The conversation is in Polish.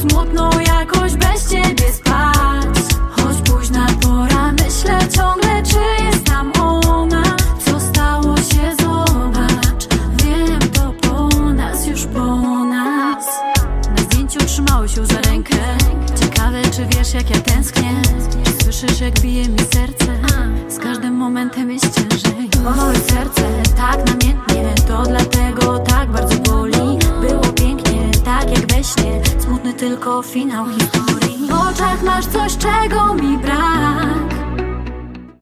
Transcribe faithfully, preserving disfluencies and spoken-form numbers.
smutno jakoś bez ciebie spać. Choć późna pora, myślę ciągle, czy jest tam ona. Co stało się, zobacz. Wiem, to po nas, już po nas. Na zdjęciu trzymałeś ją za rękę. Ciekawe, czy wiesz, jak ja tęsknię. Czy słyszysz, jak bije mi serce? Z każdym momentem jest ciężej. Moje serce tak namiętnie, to dlatego tak bardzo boli. Było pięknie, tak jak we śnie. Smutny tylko finał historii. W oczach masz coś, czego mi brak.